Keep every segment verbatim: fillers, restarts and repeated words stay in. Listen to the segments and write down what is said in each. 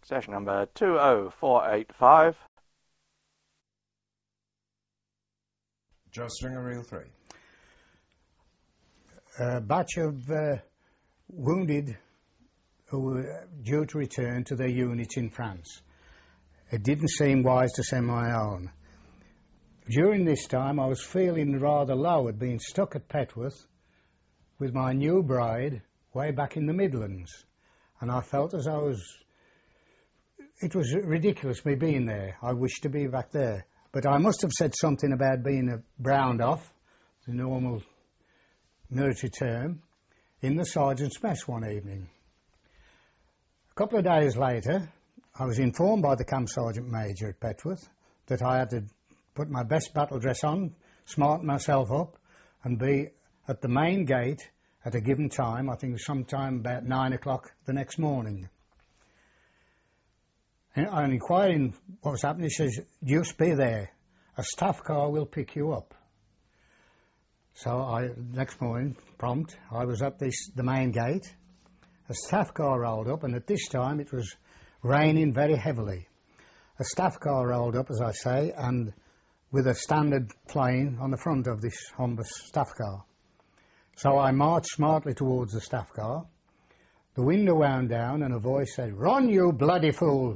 station number two oh four eight five. Joe Stringer, Reel three. A batch of uh, wounded who were due to return to their units in France. It didn't seem wise to send my own. During this time I was feeling rather low at being stuck at Petworth with my new bride way back in the Midlands, and I felt as I was, it was ridiculous me being there. I wished to be back there, but I must have said something about being a browned off, the normal military term, in the sergeant's mess one evening. A couple of days later I was informed by the camp sergeant major at Petworth that I had to put my best battle dress on, smarten myself up, and be at the main gate at a given time. I think sometime about nine o'clock the next morning. And on inquiring what was happening, he says, "Just be there. A staff car will pick you up." So I, next morning, prompt, I was at this, the main gate. A staff car rolled up, and at this time it was raining very heavily. A staff car rolled up, as I say, and with a standard plane on the front of this Humber staff car. So I marched smartly towards the staff car. The window wound down and a voice said, "Run, you bloody fool!"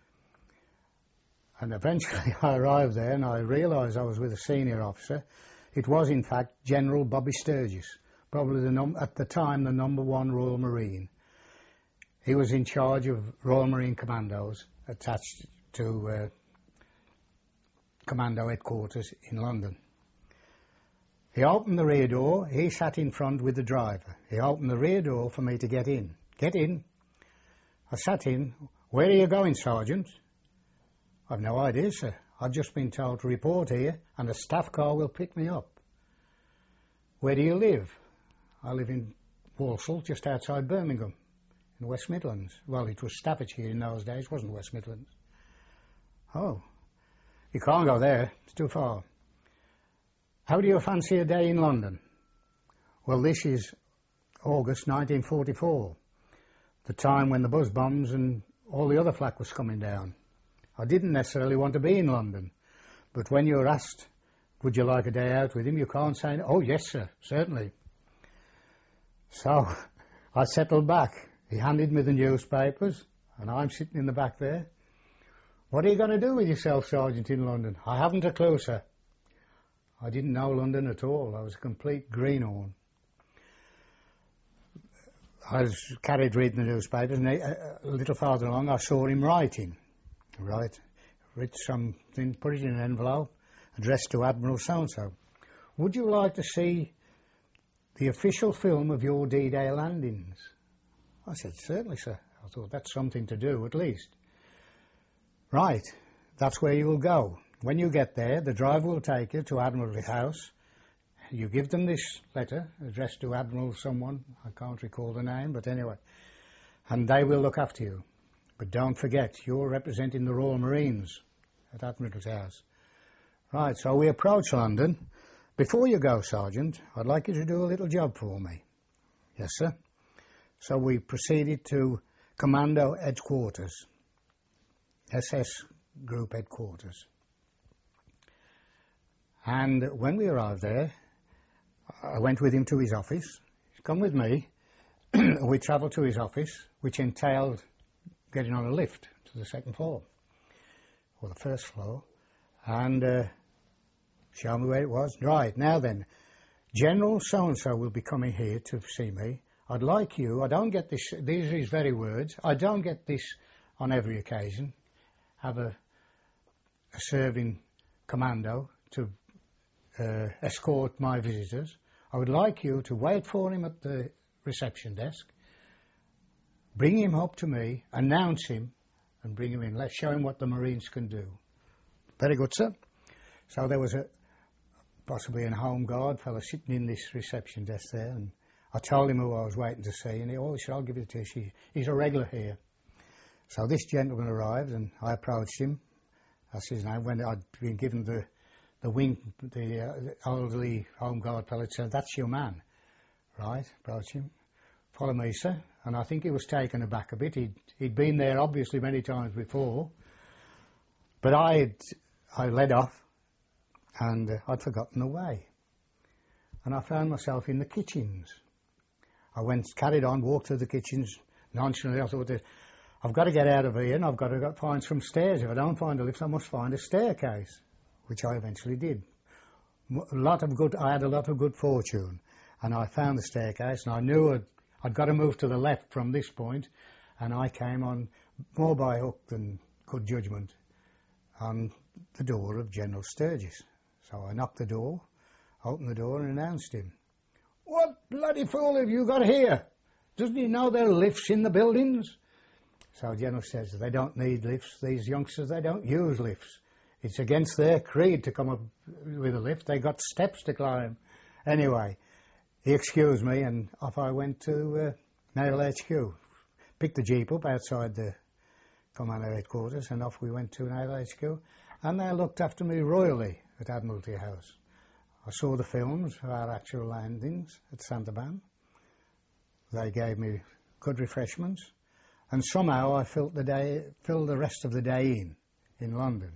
And eventually I arrived there and I realised I was with a senior officer. It was in fact General Bobby Sturgis, probably the num at the time the number one Royal Marine. He was in charge of Royal Marine Commandos attached to uh, Commando headquarters in London. He opened the rear door. He sat in front with the driver. He opened the rear door for me to get in. Get in. I sat in. "Where are you going, Sergeant?" "I've no idea, sir. I've just been told to report here and a staff car will pick me up." "Where do you live?" "I live in Walsall, just outside Birmingham, in the West Midlands." Well, it was Staffordshire in those days, it wasn't West Midlands. "Oh. You can't go there, it's too far." "How do you fancy a day in London?" "Well, this is August nineteen forty-four, the time when the buzz bombs and all the other flak was coming down. I didn't necessarily want to be in London, but when you're asked, would you like a day out with him, you can't say, "Oh, yes, sir, certainly." So I settled back. He handed me the newspapers, and I'm sitting in the back there. "What are you going to do with yourself, Sergeant, in London?" "I haven't a clue, sir." I didn't know London at all. I was a complete greenhorn. I was carried reading the newspapers, and a, a little farther along I saw him writing. Right, wrote something, put it in an envelope, addressed to Admiral so-and-so. "Would you like to see the official film of your D-Day landings?" I said, "Certainly, sir." I thought, that's something to do, at least. "Right, that's where you will go. When you get there, the driver will take you to Admiralty House. You give them this letter, addressed to Admiral someone, I can't recall the name, but anyway, and they will look after you. But don't forget, you're representing the Royal Marines at Admiralty House." Right, so we approach London. "Before you go, Sergeant, I'd like you to do a little job for me." "Yes, sir." So we proceeded to Commando headquarters, S S Group headquarters. And when we arrived there, I went with him to his office. He's come with me. We travelled to his office, which entailed getting on a lift to the second floor, or the first floor, and uh, show me where it was. "Right, now then, General so-and-so will be coming here to see me. I'd like you, I don't get this, these are his very words, I don't get this on every occasion, have a, a serving commando to uh, escort my visitors. I would like you to wait for him at the reception desk, bring him up to me, announce him, and bring him in. Let's show him what the Marines can do." "Very good, sir." So there was a possibly a Home Guard fellow sitting in this reception desk there, and I told him who I was waiting to see, and he, "Oh, sure, I'll give it to you. He's a regular here." So this gentleman arrived, and I approached him. That's his name. When I'd been given the the wing, the uh, elderly Home Guard fellow said, "That's your man." Right, approached him. "Follow me, sir." and I think he was taken aback a bit. He'd, he'd been there obviously many times before, but I I led off, and uh, I'd forgotten the way, and I found myself in the kitchens. I went, carried on, walked through the kitchens nonchalantly. I thought, I've got to get out of here, and I've got to go find some stairs. If I don't find a lift, I must find a staircase, which I eventually did. A lot of good. I had a lot of good fortune, and I found the staircase, and I knew I'd, I'd got to move to the left from this point, and I came on more by hook than good judgment on the door of General Sturgis. So I knocked the door, opened the door, and announced him. "What bloody fool have you got here? Doesn't he know there are lifts in the buildings?" So General says, "They don't need lifts. These youngsters, they don't use lifts. It's against their creed to come up with a lift. They got steps to climb." Anyway, he excused me, and off I went to uh, Naval H Q. Picked the jeep up outside the Commando headquarters, and off we went to Naval H Q. And they looked after me royally at Admiralty House. I saw the films of our actual landings at Santaban. They gave me good refreshments, and somehow I filled the day, filled the rest of the day in, in London.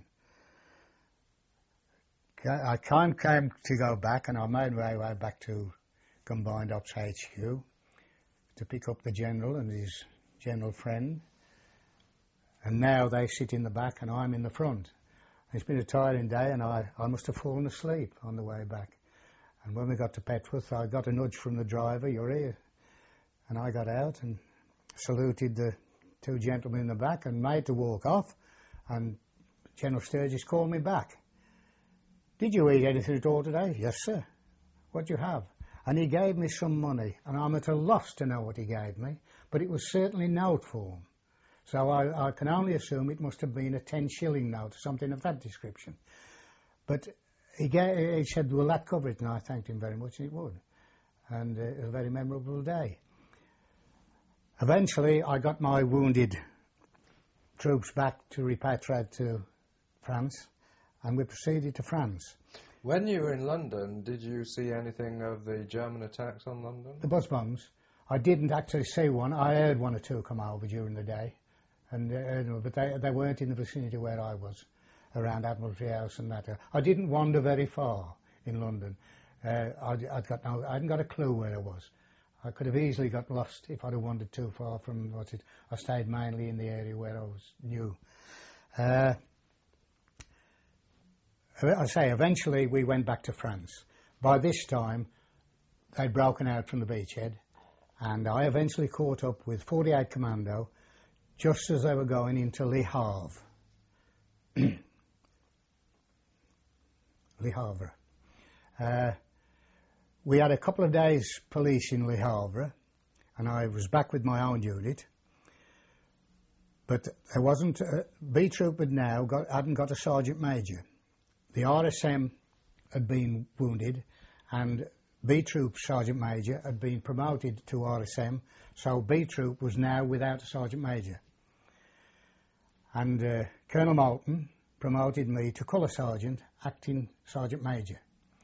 I kind of came to go back, and I made my way back to Combined Ops H Q to pick up the General and his General friend. And now they sit in the back and I'm in the front. It's been a tiring day, and I, I must have fallen asleep on the way back. And when we got to Petworth, I got a nudge from the driver, "You're here." And I got out and saluted the two gentlemen in the back and made to walk off. And General Sturgis called me back. "Did you eat anything at all today?" "Yes, sir." "What'd you have?" And he gave me some money, and I'm at a loss to know what he gave me, but it was certainly note form. So I, I can only assume it must have been a ten shilling note or something of that description. But he, gave, he said, "Will that cover it?" And I thanked him very much, and it would. And uh, it was a very memorable day. Eventually, I got my wounded troops back to repatriate to France, and we proceeded to France. When you were in London, did you see anything of the German attacks on London? The buzz bombs. I didn't actually see one. I heard one or two come over during the day, and uh, but they, they weren't in the vicinity where I was, around Admiralty House and that. I didn't wander very far in London. Uh, I'd, I'd got no, I hadn't got a clue where I was. I could have easily got lost if I'd have wandered too far from what's it. I stayed mainly in the area where I was new. Uh, I say, eventually we went back to France. By this time, they'd broken out from the beachhead, and I eventually caught up with forty-eight Commando just as they were going into Le Havre. Le Havre. Uh, we had a couple of days police in Le Havre, and I was back with my own unit. But there wasn't, a, B Troop had now got, hadn't got a sergeant major. The R S M had been wounded, and B Troop sergeant major had been promoted to R S M, so B Troop was now without a sergeant major. And uh, Colonel Moulton promoted me to colour sergeant, acting sergeant major,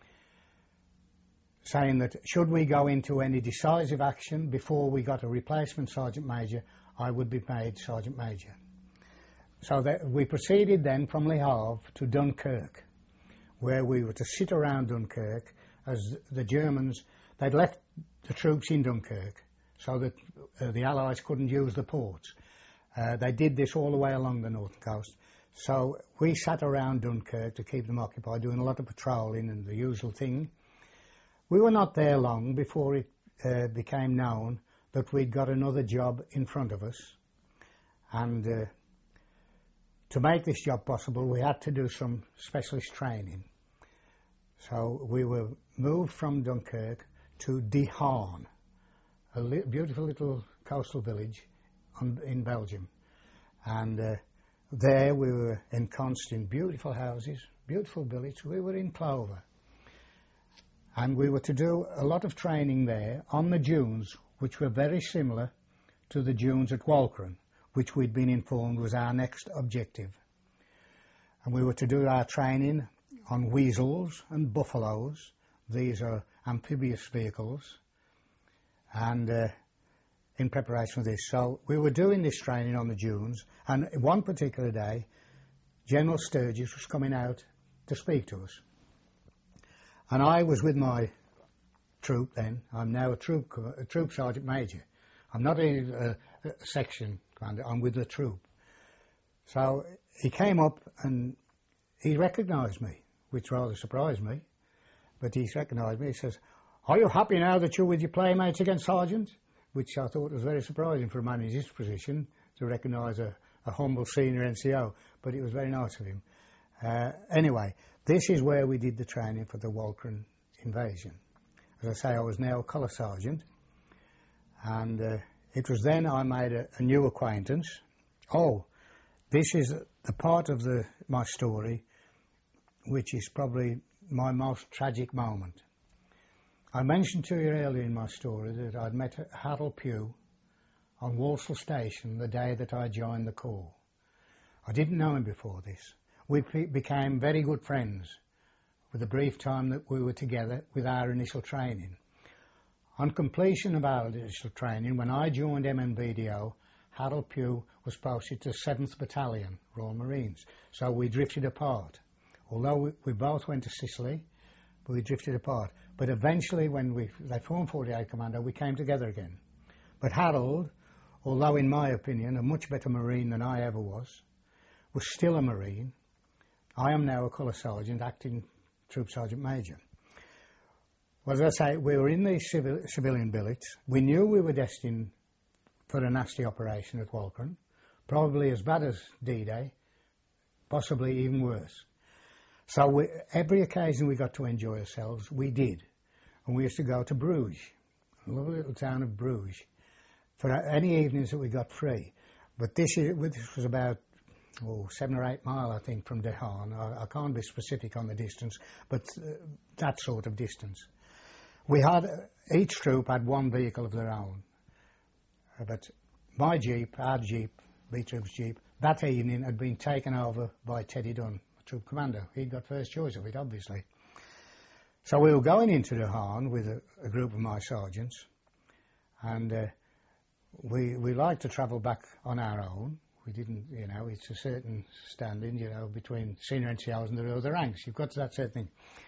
saying that should we go into any decisive action before we got a replacement sergeant major, I would be made sergeant major. So that we proceeded then from Le Havre to Dunkirk, where we were to sit around Dunkirk as the Germans, they'd left the troops in Dunkirk so that uh, the Allies couldn't use the ports. Uh, they did this all the way along the north coast. So we sat around Dunkirk to keep them occupied, doing a lot of patrolling and the usual thing. We were not there long before it uh, became known that we'd got another job in front of us. And uh, to make this job possible, we had to do some specialist training. So we were moved from Dunkirk to De Haan, a li beautiful little coastal village on, in Belgium. And uh, there we were ensconced in beautiful houses, beautiful village. We were in clover. And we were to do a lot of training there on the dunes, which were very similar to the dunes at Walcheren, which we'd been informed was our next objective. And we were to do our training on weasels and buffaloes. These are amphibious vehicles. And uh, in preparation for this. So we were doing this training on the dunes, and one particular day, General Sturgis was coming out to speak to us. And I was with my troop then. I'm now a troop, a troop sergeant major. I'm not a, a, a section commander, I'm with the troop. So he came up and he recognised me, which rather surprised me. But he recognised me. He says, "Are you happy now that you're with your playmates again, Sergeant?" Which I thought was very surprising for a man in his position to recognise a, a humble senior N C O. But it was very nice of him. Uh, anyway, this is where we did the training for the Walcheren invasion. As I say, I was now a colour sergeant. And uh, it was then I made a, a new acquaintance. Oh, this is the part of the, my story which is probably my most tragic moment. I mentioned to you earlier in my story that I'd met Harold Pugh on Walsall Station the day that I joined the Corps. I didn't know him before this. We became very good friends with the brief time that we were together with our initial training. On completion of our initial training, when I joined M N B D O, Harold Pugh was posted to seventh Battalion, Royal Marines, so we drifted apart. Although we, we both went to Sicily, but we drifted apart. But eventually, when we they formed forty-eight Commando, we came together again. But Harold, although in my opinion a much better Marine than I ever was, was still a Marine. I am now a colour sergeant, acting Troop Sergeant Major. Well, as I say, we were in these civil, civilian billets. We knew we were destined for a nasty operation at Walcheren, probably as bad as D-Day, possibly even worse. So we, every occasion we got to enjoy ourselves, we did. And we used to go to Bruges, a lovely little town of Bruges, for any evenings that we got free. But this, is, this was about oh, seven or eight mile, I think, from De Haan. I, I can't be specific on the distance, but uh, that sort of distance. We had, each troop had one vehicle of their own. Uh, but my Jeep, our Jeep, B-Troop's Jeep, that evening had been taken over by Teddy Dunn, Troop Commander. He'd got first choice of it, obviously. So we were going into De Haan with a, a group of my sergeants, and uh, we we liked to travel back on our own. We didn't, you know, it's a certain standing, you know, between senior N C Os and the other ranks. You've got that certain thing.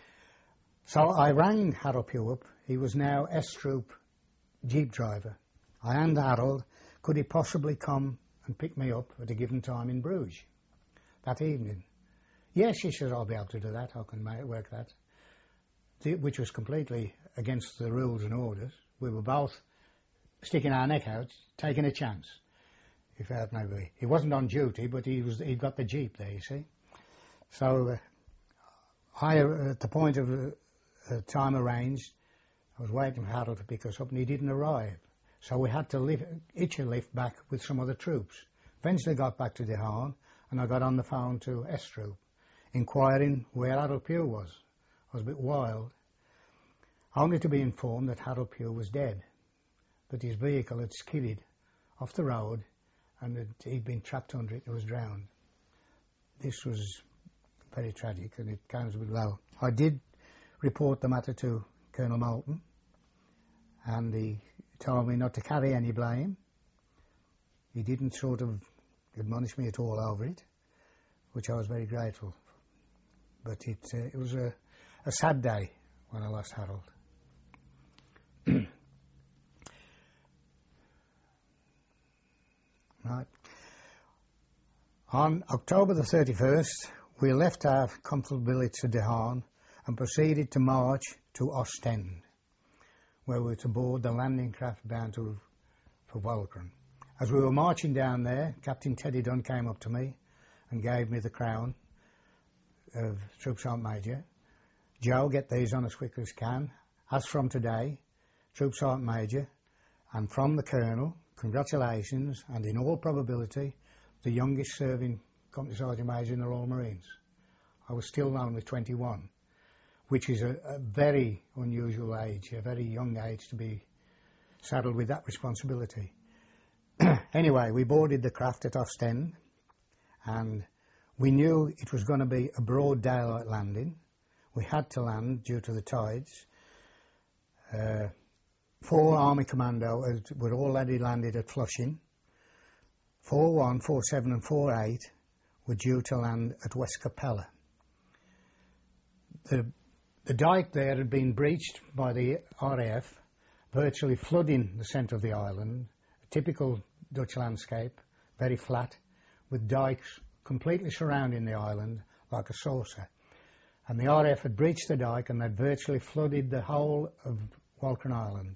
So I rang Harold Pugh up. He was now S-Troop Jeep driver. I asked Harold, could he possibly come and pick me up at a given time in Bruges that evening? Yes, he says, I'll be able to do that, I can make, work that. The, which was completely against the rules and orders. We were both sticking our neck out, taking a chance, if that may be. He wasn't on duty, but he was, he'd got the Jeep there, you see. So uh, I, uh, at the point of uh, time arranged, I was waiting for Harold to pick us up, and he didn't arrive. So we had to lift, hitch a lift back with some other troops. Eventually got back to De Haan, and I got on the phone to S-Troop, inquiring where Harold Pugh was. I was a bit wild, only to be informed that Harold Pugh was dead, that his vehicle had skidded off the road and that he'd been trapped under it and was drowned. This was very tragic, and it comes a bit low. I did report the matter to Colonel Moulton, and he told me not to carry any blame. He didn't sort of admonish me at all over it, which I was very grateful for. But it, uh, it was a, a sad day when I lost Harold. Right. On October the thirty-first, we left our comfortable billets at De Haan and proceeded to march to Ostend, where we were to board the landing craft bound to, for Walcheren. As we were marching down there, Captain Teddy Dunn came up to me and gave me the crown of Troop Sergeant Major. Joe, get these on as quickly as you can. As from today, Troop Sergeant Major, and from the Colonel, congratulations, and in all probability, the youngest serving Company Sergeant Major in the Royal Marines. I was still only twenty-one, which is a, a very unusual age, a very young age to be saddled with that responsibility. Anyway, we boarded the craft at Ostend, and we knew it was going to be a broad daylight landing. We had to land due to the tides. Uh, four Army Commando had- were already landed at Flushing. four one, four seven and four eight were due to land at West Capella. The, the dike there had been breached by the R A F, virtually flooding the centre of the island, a typical Dutch landscape, very flat, with dikes completely surrounding the island like a saucer. And the R A F had breached the dike and they'd virtually flooded the whole of Walcheren Island.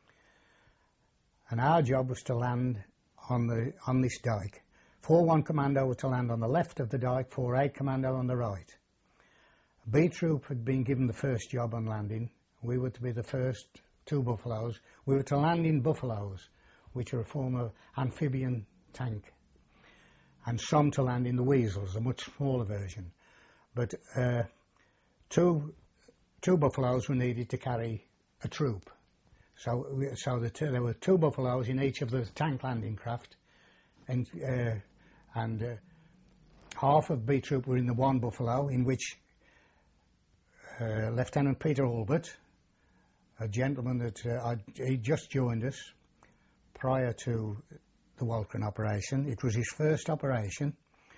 And our job was to land on the on this dike. four one Commando were to land on the left of the dike, four eight Commando on the right. B Troop had been given the first job on landing. We were to be the first two Buffaloes. We were to land in Buffaloes, which are a form of amphibian tank, and some to land in the Weasels, a much smaller version. But uh, two two Buffaloes were needed to carry a troop. So, we- so the two, there were two Buffaloes in each of the tank landing craft, and uh, and uh, half of B Troop were in the one Buffalo, in which uh, Lieutenant Peter Albert, a gentleman that uh, I'd, he'd just joined us prior to the Walcheren operation. It was his first operation,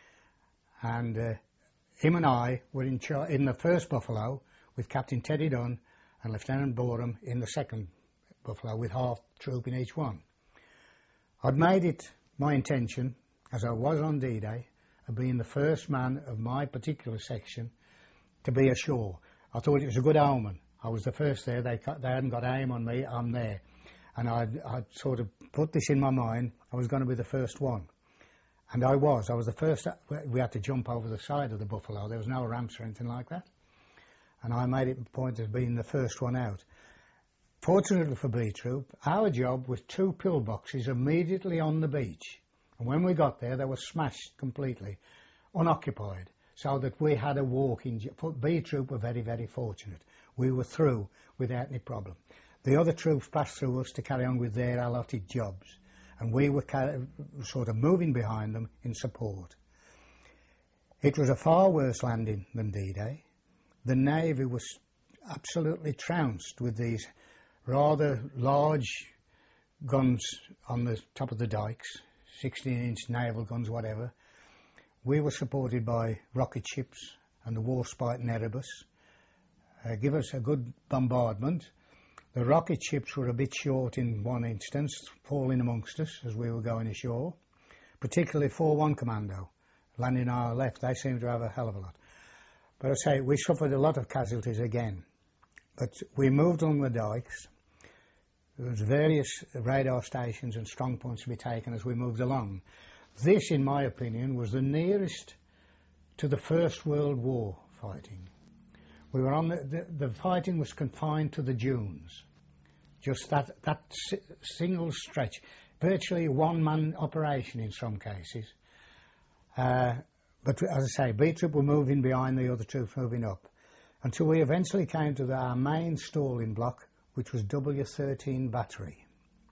and uh, him and I were in, char- in the first Buffalo with Captain Teddy Dunn and Lieutenant Boreham in the second Buffalo, with half troop in each one. I'd made it my intention, as I was on D-Day, of being the first man of my particular section to be ashore. I thought it was a good omen. I was the first there. They, they hadn't got aim on me. I'm there. And I'd, I'd sort of put this in my mind. I was going to be the first one. And I was. I was the first. We had to jump over the side of the Buffalo. There was no ramps or anything like that. And I made it a point of being the first one out. Fortunately for B Troop, our job was two pillboxes immediately on the beach. And when we got there, they were smashed completely, unoccupied, so that we had a walk in. B Troop were very, very fortunate. We were through without any problem. The other troops passed through us to carry on with their allotted jobs, and we were sort of moving behind them in support. It was a far worse landing than D-Day. The Navy was absolutely trounced with these rather large guns on the top of the dikes, sixteen inch naval guns, whatever. We were supported by rocket ships and the Warspite and Erebus. Uh, give us a good bombardment. The rocket ships were a bit short in one instance, falling amongst us as we were going ashore, particularly four one Commando, landing on our left. They seemed to have a hell of a lot. But I say, we suffered a lot of casualties again. But we moved along the dikes. There was various radar stations and strong points to be taken as we moved along. This, in my opinion, was the nearest to the First World War fighting. We were on the, the, the fighting was confined to the dunes, just that, that si- single stretch, virtually one-man operation in some cases. Uh, but as I say, B Troop were moving behind, the other troops moving up, until we eventually came to the, our main stalling block, which was W thirteen Battery.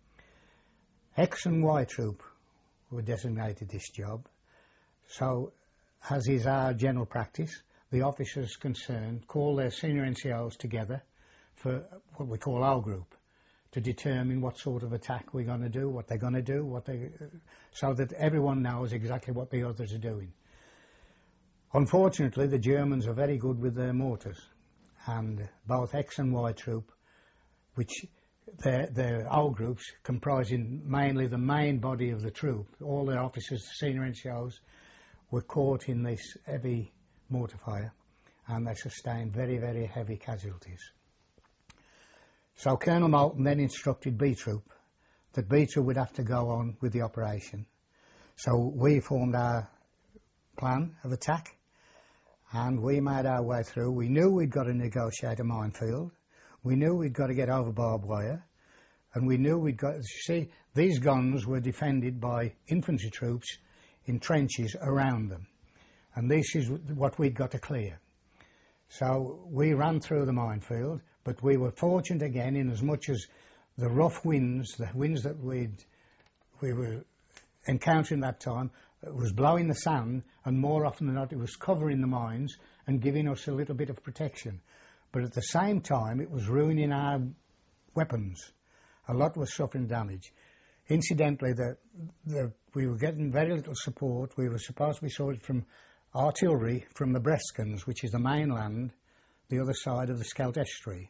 X and Y Troop were designated this job, so as is our general practice, the officers concerned call their senior N C Os together for what we call our group to determine what sort of attack we're going to do, what they're going to do, what they, so that everyone knows exactly what the others are doing. Unfortunately, the Germans are very good with their mortars, and both X and Y Troop, which their, their our groups comprising mainly the main body of the troop, all their officers, the senior N C Os, were caught in this heavy mortar fire, and they sustained very, very heavy casualties. So Colonel Moulton then instructed B Troop that B Troop would have to go on with the operation. So we formed our plan of attack, and we made our way through. We knew we'd got to negotiate a minefield. We knew we'd got to get over barbed wire, and we knew we'd got to see these guns were defended by infantry troops in trenches around them. And this is what we'd got to clear. So we ran through the minefield, but we were fortunate again in as much as the rough winds, the winds that we'd, we were encountering that time, was blowing the sand, and more often than not it was covering the mines and giving us a little bit of protection. But at the same time it was ruining our weapons. A lot was suffering damage. Incidentally, the, the, we were getting very little support. We were supposed to be sorted from artillery from the Breskens, which is the mainland, the other side of the Scheldt Estuary.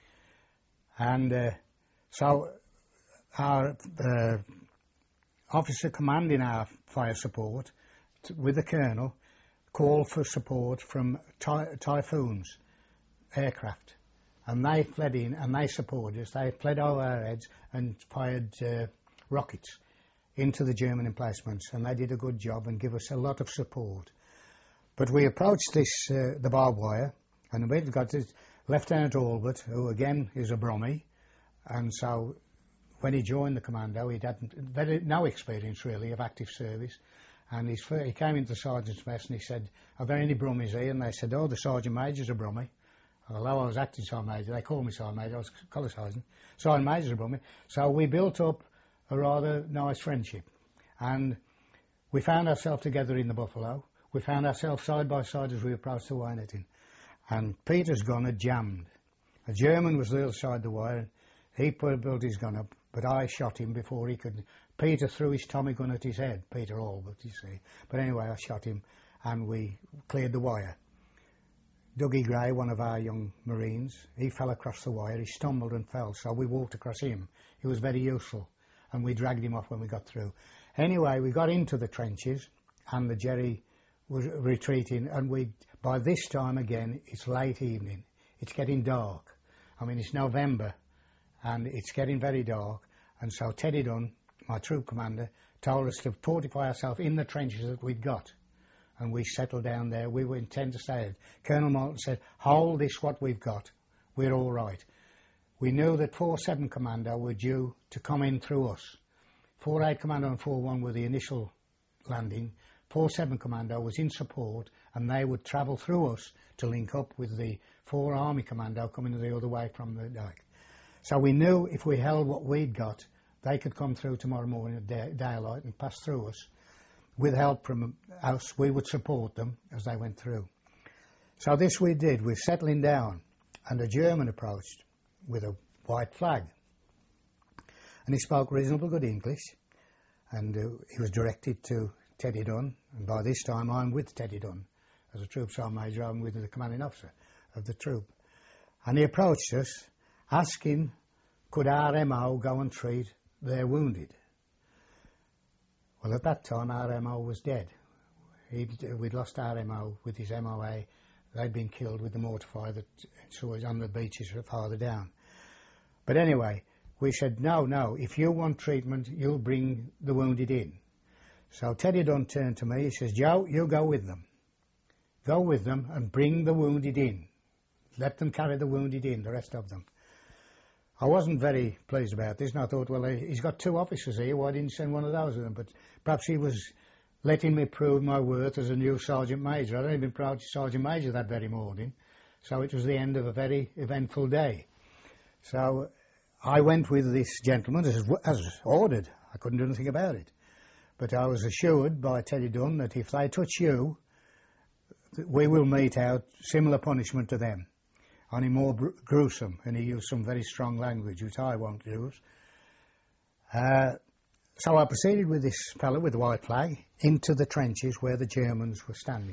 And uh, so our uh, officer commanding our fire support t with the colonel called for support from ty Typhoons aircraft, and they fled in and they supported us. They fled over our heads and fired uh, rockets into the German emplacements, and they did a good job and gave us a lot of support. But we approached this uh, the barbed wire, and we've got this Lieutenant Albert, who again is a Brummie, and so when he joined the commando, he'd had very, no experience really of active service, and he's, he came into the sergeant's mess and he said, "Are there any Brummies here?" And they said, "Oh, the sergeant major's a Brummie." Although I was acting sergeant major, they called me sergeant major, I was colour sergeant. Sergeant major's a Brummie. So we built up a rather nice friendship, and we found ourselves together in the Buffalo. We found ourselves side by side as we approached the wire netting, and Peter's gun had jammed. A German was the other side of the wire. He put, built his gun up, but I shot him before he could. Peter threw his Tommy gun at his head, Peter Albert, you see. But anyway, I shot him, and we cleared the wire. Dougie Gray, one of our young Marines, he fell across the wire. He stumbled and fell, so we walked across him. He was very useful, and we dragged him off when we got through. Anyway, we got into the trenches, and the Jerry was retreating, and we, by this time again, it's late evening. It's getting dark. I mean, it's November, and it's getting very dark, and so Teddy Dunn, my troop commander, told us to fortify ourselves in the trenches that we'd got, and we settled down there. We were intent to stay. Colonel Moulton said, "Hold this what we've got, we're all right." We knew that four seven Commando were due to come in through us. four eight Commando and four one were the initial landing. four seven Commando was in support, and they would travel through us to link up with the four Army Commando coming the other way from the dike. So we knew if we held what we'd got, they could come through tomorrow morning at day daylight and pass through us. With help from us, we would support them as they went through. So this we did. We're settling down, and a German approached with a white flag, and he spoke reasonable good English, and uh, he was directed to Teddy Dunn, and by this time I'm with Teddy Dunn. As a troop sergeant major, I'm with the commanding officer of the troop. And he approached us, asking could our M O go and treat their wounded. Well, at that time our M O was dead. He'd, we'd lost our M O with his M O A. They'd been killed with the mortar fire that was on the beaches farther down. But anyway, we said, no, no, if you want treatment, you'll bring the wounded in. So Teddy Dunn turned to me, he says, "Joe, you go with them. Go with them and bring the wounded in. Let them carry the wounded in, the rest of them." I wasn't very pleased about this, and I thought, well, he's got two officers here, why didn't he send one of those of them? But perhaps he was letting me prove my worth as a new Sergeant Major. I'd only been promoted to Sergeant Major that very morning, so it was the end of a very eventful day. So I went with this gentleman as, as ordered. I couldn't do anything about it. But I was assured by Teddy Dunn that if they touch you, we will mete out similar punishment to them, only more gruesome, and he used some very strong language, which I won't use. Uh, so I proceeded with this fellow with the white flag into the trenches where the Germans were standing.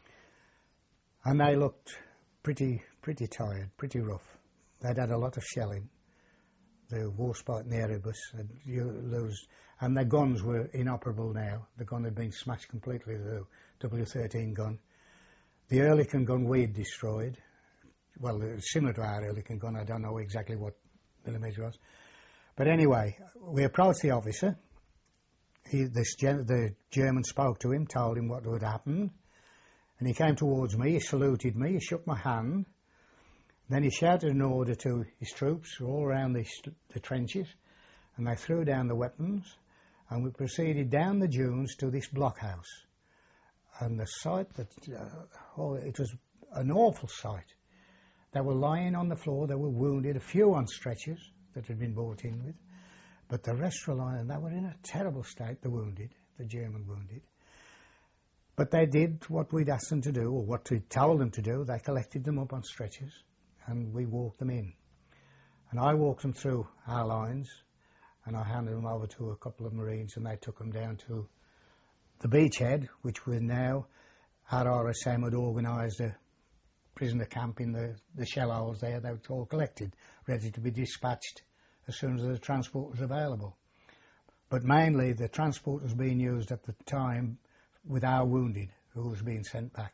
And they looked pretty, pretty tired, pretty rough. They'd had a lot of shelling. The Warspite and the Erebus had used, and their guns were inoperable now. The gun had been smashed completely, the W thirteen gun. The Oerlikon gun we'd destroyed. Well, it was similar to our Oerlikon gun. I don't know exactly what millimetre was. But anyway, we approached the officer. He, this gen the German spoke to him, told him what had happened. And he came towards me, he saluted me, he shook my hand. Then he shouted an order to his troops all around the, the trenches, and they threw down the weapons, and we proceeded down the dunes to this blockhouse. And the sight, that, uh, oh, it was an awful sight. They were lying on the floor, they were wounded, a few on stretchers that had been brought in with, but the rest were lying, and they were in a terrible state, the wounded, the German wounded. But they did what we'd asked them to do, or what we told them to do. They collected them up on stretchers, and we walked them in. And I walked them through our lines, and I handed them over to a couple of Marines, and they took them down to the beachhead, which we're now, our R S M had organised a prisoner camp in the, the shell holes there. They were all collected, ready to be dispatched as soon as the transport was available. But mainly the transport was being used at the time with our wounded who was being sent back.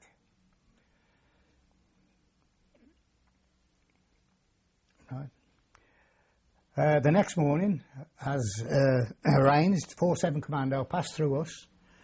Right. Uh, the next morning, as uh, arranged, four seven Commando passed through us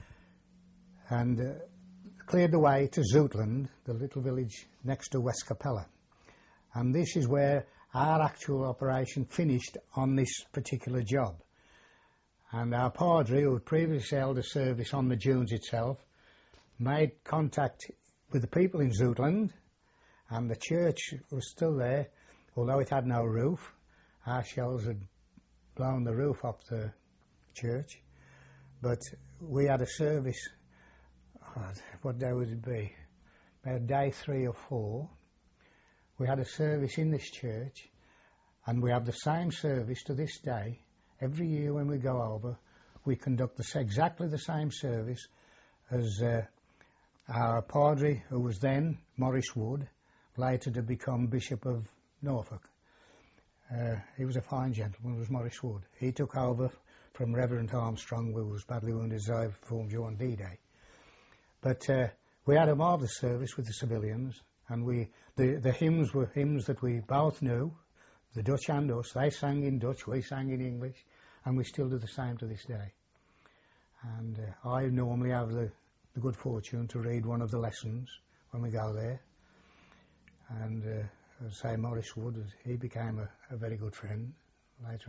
and uh, cleared the way to Zoutland, the little village next to West Capella. And this is where our actual operation finished on this particular job. And our padre, who had previously held a service on the dunes itself, made contact with the people in Zoutland, and the church was still there, although it had no roof. Our shells had blown the roof off the church, but we had a service. What day would it be? About day three or four. We had a service in this church, and we have the same service to this day. Every year when we go over, we conduct the, exactly the same service as uh, our padre, who was then Maurice Wood, later to become Bishop of Norfolk. Uh, he was a fine gentleman, was Maurice Wood. He took over from Reverend Armstrong, who was badly wounded as I informed you on D-Day. But uh, we had a marvellous service with the civilians, and we the, the hymns were hymns that we both knew, the Dutch and us. They sang in Dutch, we sang in English, and we still do the same to this day. And uh, I normally have the, the good fortune to read one of the lessons when we go there. And uh, as I say, Maurice Wood, he became a, a very good friend later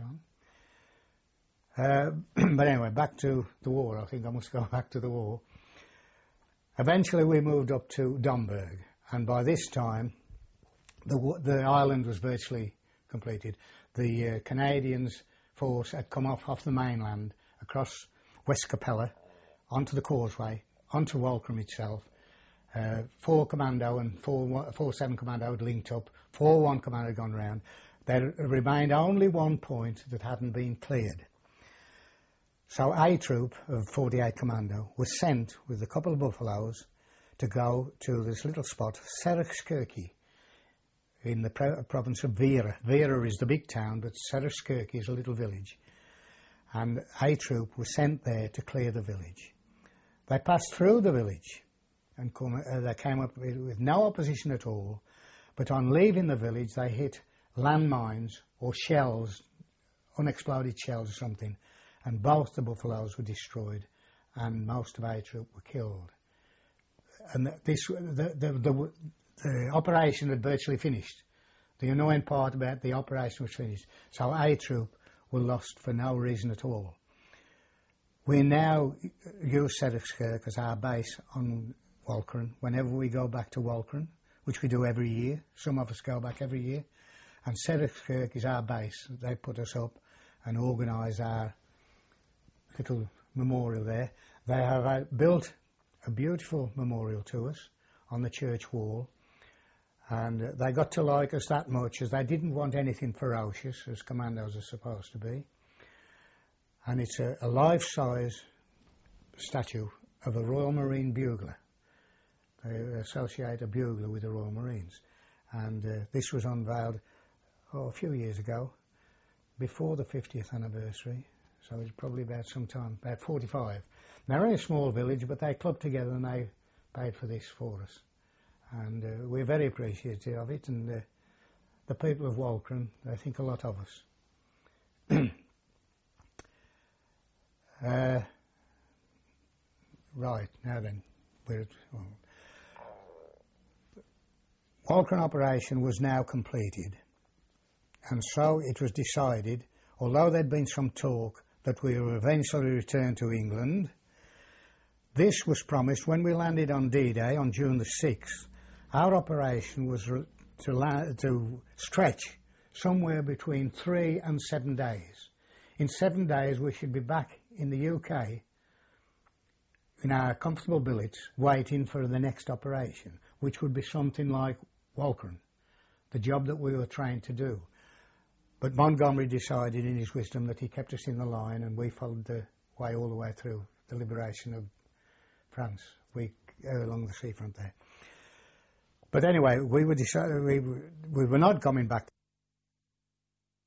on. Uh, but anyway, back to the war. I think I must go back to the war. Eventually we moved up to Domburg, and by this time the, the island was virtually completed. The uh, Canadians force had come off off the mainland across West Capella onto the causeway, onto Walcheren itself. Uh, four Commando and four, four seven Commando had linked up, four one Commando had gone round. There remained only one point that hadn't been cleared. So A Troop of forty-eight Commando was sent with a couple of buffaloes to go to this little spot, Serikskirki, in the pro province of Vera. Vera is the big town, but Serikskirki is a little village. And A Troop was sent there to clear the village. They passed through the village and come, uh, they came up with, with no opposition at all, but on leaving the village they hit landmines or shells, unexploded shells or something, and both the buffaloes were destroyed and most of A Troop were killed. And this, the, the, the, the operation had virtually finished. The annoying part about the operation was finished. So A Troop were lost for no reason at all. We now use Serikskirk as our base on Walcheren whenever we go back to Walcheren, which we do every year. Some of us go back every year. And Serikskirk is our base. They put us up and organise our little memorial there. They have uh, built a beautiful memorial to us on the church wall, and uh, they got to like us that much as they didn't want anything ferocious, as commandos are supposed to be. And it's a, a life-size statue of a Royal Marine bugler. They associate a bugler with the Royal Marines, and uh, this was unveiled oh, a few years ago, before the fiftieth anniversary. So it's probably about some time, about forty-five. They're only a small village, but they clubbed together and they paid for this for us. And uh, we're very appreciative of it, and uh, the people of Walcheren, they think a lot of us. uh, right, now then, we're at, well, Walcheren operation was now completed, and so it was decided, although there'd been some talk that we would eventually return to England, this was promised when we landed on D-Day on June the sixth. Our operation was to, la to stretch somewhere between three and seven days. In seven days we should be back in the U K in our comfortable billets waiting for the next operation, which would be something like Walcheren, the job that we were trained to do. But Montgomery decided in his wisdom that he kept us in the line, and we followed the way all the way through the liberation of France, we uh, along the seafront there. But anyway, we were decided we were, we were not coming back